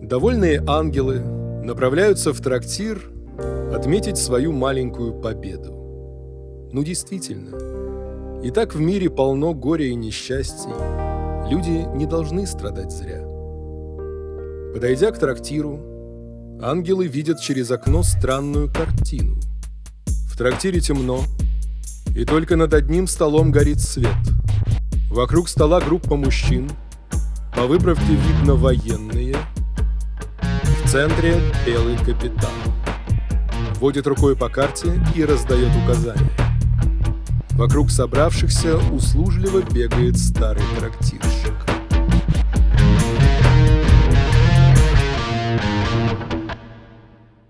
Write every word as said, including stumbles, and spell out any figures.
Довольные ангелы направляются в трактир отметить свою маленькую победу. Ну, действительно, и так в мире полно горя и несчастий. Люди не должны страдать зря. Подойдя к трактиру, ангелы видят через окно странную картину. В трактире темно, и только над одним столом горит свет. Вокруг стола группа мужчин, по выправке видно военные. В центре белый капитан. Водит рукой по карте и раздает указания. Вокруг собравшихся услужливо бегает старый трактирщик.